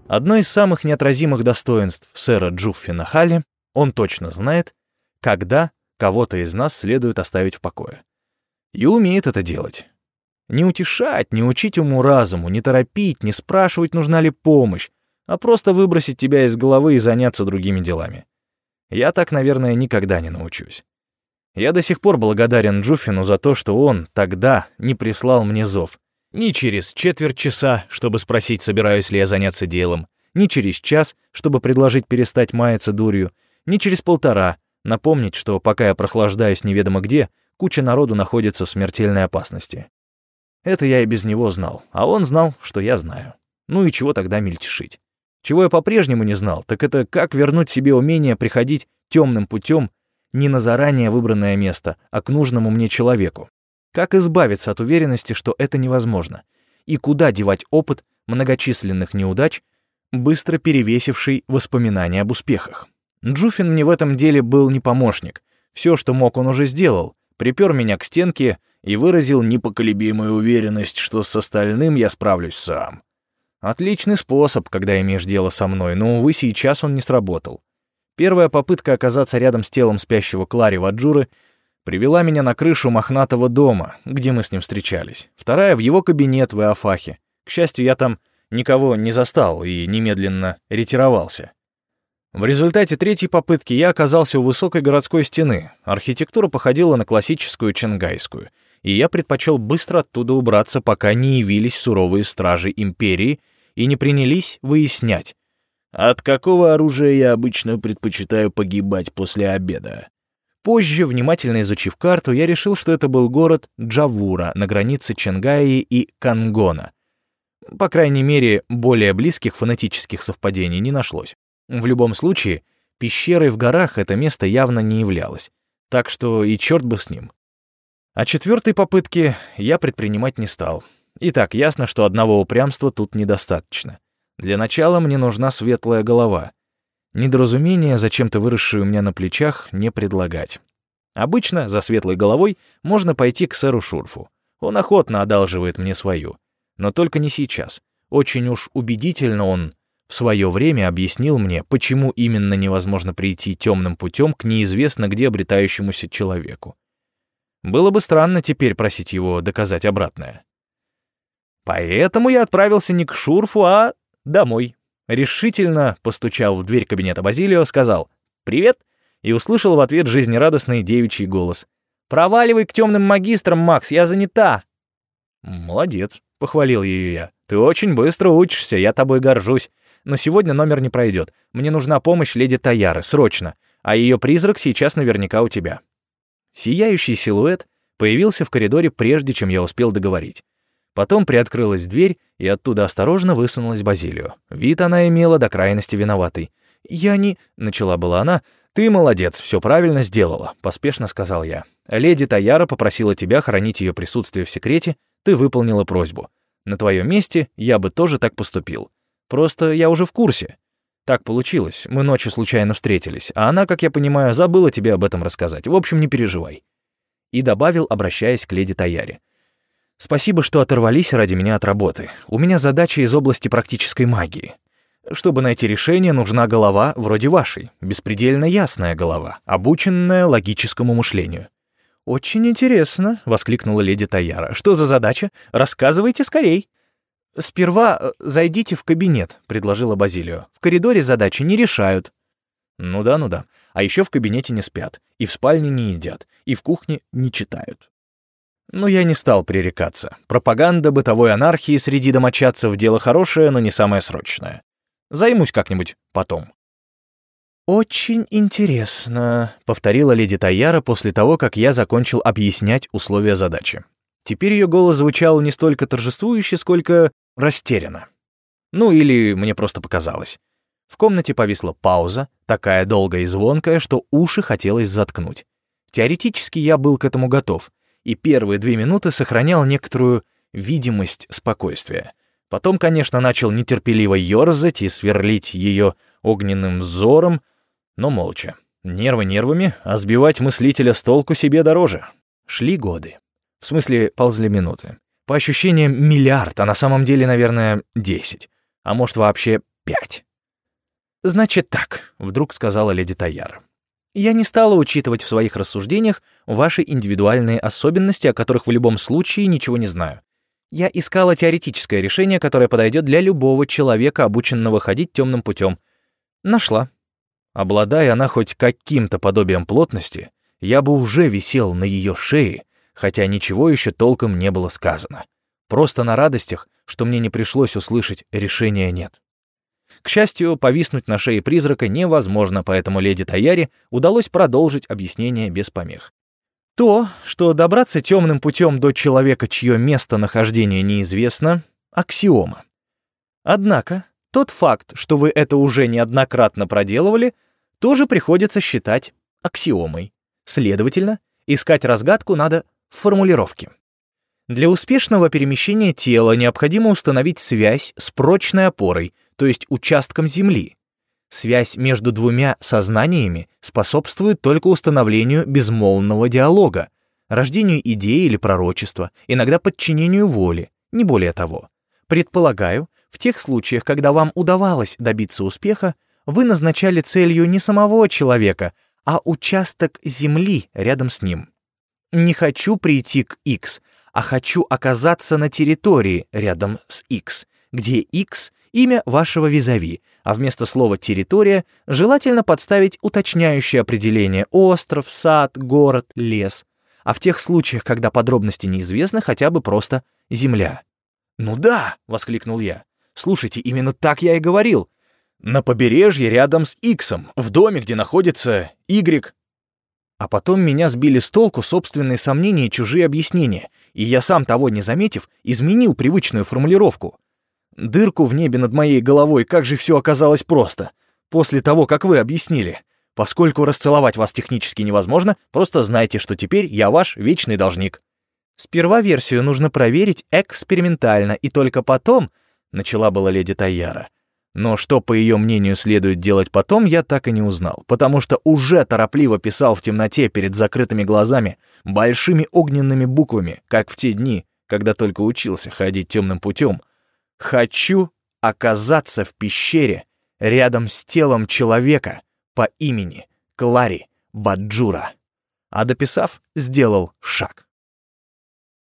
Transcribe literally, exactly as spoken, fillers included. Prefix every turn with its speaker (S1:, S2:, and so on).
S1: Одно из самых неотразимых достоинств сэра Джуффина Халли — он точно знает, когда кого-то из нас следует оставить в покое. И умеет это делать. Не утешать, не учить уму-разуму, не торопить, не спрашивать, нужна ли помощь, а просто выбросить тебя из головы и заняться другими делами. Я так, наверное, никогда не научусь. Я до сих пор благодарен Джуффину за то, что он тогда не прислал мне зов. Ни через четверть часа, чтобы спросить, собираюсь ли я заняться делом, ни через час, чтобы предложить перестать маяться дурью, ни через полтора, напомнить, что пока я прохлаждаюсь неведомо где, куча народу находится в смертельной опасности. Это я и без него знал, а он знал, что я знаю. Ну и чего тогда мельтешить? Чего я по-прежнему не знал, так это как вернуть себе умение приходить темным путем не на заранее выбранное место, а к нужному мне человеку. Как избавиться от уверенности, что это невозможно? И куда девать опыт многочисленных неудач, быстро перевесивший воспоминания об успехах? Джуффин мне в этом деле был не помощник. Все, что мог, он уже сделал. Припер меня к стенке и выразил непоколебимую уверенность, что с остальным я справлюсь сам. Отличный способ, когда имеешь дело со мной, но, увы, сейчас он не сработал. Первая попытка оказаться рядом с телом спящего Клари Ваджуры привела меня на крышу мохнатого дома, где мы с ним встречались. Вторая — в его кабинет в Иофахе. К счастью, я там никого не застал и немедленно ретировался. В результате третьей попытки я оказался у высокой городской стены. Архитектура походила на классическую чангайскую, и я предпочел быстро оттуда убраться, пока не явились суровые стражи империи и не принялись выяснять, от какого оружия я обычно предпочитаю погибать после обеда. Позже, внимательно изучив карту, я решил, что это был город Джавура на границе Чангаи и Кангона. По крайней мере, более близких фонетических совпадений не нашлось. В любом случае, пещерой в горах это место явно не являлось, так что и черт бы с ним. А четвертой попытки я предпринимать не стал. Итак, ясно, что одного упрямства тут недостаточно. Для начала мне нужна светлая голова. Недоразумения, зачем-то выросшие у меня на плечах, не предлагать. Обычно за светлой головой можно пойти к сэру Шурфу. Он охотно одалживает мне свою. Но только не сейчас. Очень уж убедительно он в свое время объяснил мне, почему именно невозможно прийти темным путем к неизвестно где обретающемуся человеку. Было бы странно теперь просить его доказать обратное. Поэтому я отправился не к Шурфу, а домой. Решительно постучал в дверь кабинета Базилио, сказал «Привет» и услышал в ответ жизнерадостный девичий голос. «Проваливай к темным магистрам, Макс, я занята». «Молодец», — похвалил ее я. «Ты очень быстро учишься, я тобой горжусь. Но сегодня номер не пройдет. Мне нужна помощь леди Таяры, срочно. А ее призрак сейчас наверняка у тебя». Сияющий силуэт появился в коридоре, прежде чем я успел договорить. Потом приоткрылась дверь, и оттуда осторожно высунулась Базилио. Вид она имела до крайности виноватый. «Я не...» — начала была она. «Ты молодец, все правильно сделала», — поспешно сказал я. «Леди Таяра попросила тебя хранить ее присутствие в секрете, ты выполнила просьбу. На твоем месте я бы тоже так поступил. Просто я уже в курсе. Так получилось, мы ночью случайно встретились, а она, как я понимаю, забыла тебе об этом рассказать. В общем, не переживай». И добавил, обращаясь к леди Таяре. «Спасибо, что оторвались ради меня от работы. У меня задача из области практической магии. Чтобы найти решение, нужна голова вроде вашей, беспредельно ясная голова, обученная логическому мышлению». «Очень интересно», — воскликнула леди Таяра. «Что за задача? Рассказывайте скорей». «Сперва зайдите в кабинет», — предложила Базилио. «В коридоре задачи не решают». «Ну да, ну да. А еще в кабинете не спят, и в спальне не едят, и в кухне не читают». Но я не стал пререкаться. Пропаганда бытовой анархии среди домочадцев — дело хорошее, но не самое срочное. Займусь как-нибудь потом. «Очень интересно», — повторила леди Таяра после того, как я закончил объяснять условия задачи. Теперь ее голос звучал не столько торжествующе, сколько растерянно. Ну или мне просто показалось. В комнате повисла пауза, такая долгая и звонкая, что уши хотелось заткнуть. Теоретически я был к этому готов, и первые две минуты сохранял некоторую видимость спокойствия. Потом, конечно, начал нетерпеливо ерзать и сверлить ее огненным взором, но молча. Нервы нервами, а сбивать мыслителя с толку себе дороже. Шли годы. В смысле, ползли минуты. По ощущениям, миллиард, а на самом деле, наверное, десять. А может, вообще пять. «Значит так», — вдруг сказала леди Таяра. «Я не стала учитывать в своих рассуждениях ваши индивидуальные особенности, о которых в любом случае ничего не знаю. Я искала теоретическое решение, которое подойдет для любого человека, обученного ходить темным путем. Нашла. Обладая она хоть каким-то подобием плотности, я бы уже висел на ее шее, хотя ничего еще толком не было сказано. Просто на радостях, что мне не пришлось услышать «решения нет». К счастью, повиснуть на шее призрака невозможно, поэтому леди Таяре удалось продолжить объяснение без помех. То, что добраться темным путем до человека, чье местонахождение неизвестно, аксиома. Однако, тот факт, что вы это уже неоднократно проделывали, тоже приходится считать аксиомой. Следовательно, искать разгадку надо в формулировке. Для успешного перемещения тела необходимо установить связь с прочной опорой, то есть участком Земли. Связь между двумя сознаниями способствует только установлению безмолвного диалога, рождению идеи или пророчества, иногда подчинению воли, не более того. Предполагаю, в тех случаях, когда вам удавалось добиться успеха, вы назначали целью не самого человека, а участок Земли рядом с ним. Не хочу прийти к X, а хочу оказаться на территории рядом с X, где X — имя вашего визави, а вместо слова «территория» желательно подставить уточняющее определение «остров», «сад», «город», «лес», а в тех случаях, когда подробности неизвестны, хотя бы просто «земля». «Ну да!» — воскликнул я. «Слушайте, именно так я и говорил. На побережье рядом с Иксом, в доме, где находится Y». А потом меня сбили с толку собственные сомнения и чужие объяснения, и я, сам того не заметив, изменил привычную формулировку. Дырку в небе над моей головой, как же все оказалось просто. После того, как вы объяснили. Поскольку расцеловать вас технически невозможно, просто знайте, что теперь я ваш вечный должник. Сперва версию нужно проверить экспериментально, и только потом, начала была леди Таяра. Но что, по ее мнению, следует делать потом, я так и не узнал, потому что уже торопливо писал в темноте перед закрытыми глазами большими огненными буквами, как в те дни, когда только учился ходить темным путем. «Хочу оказаться в пещере рядом с телом человека по имени Клари Баджура». А дописав, сделал шаг.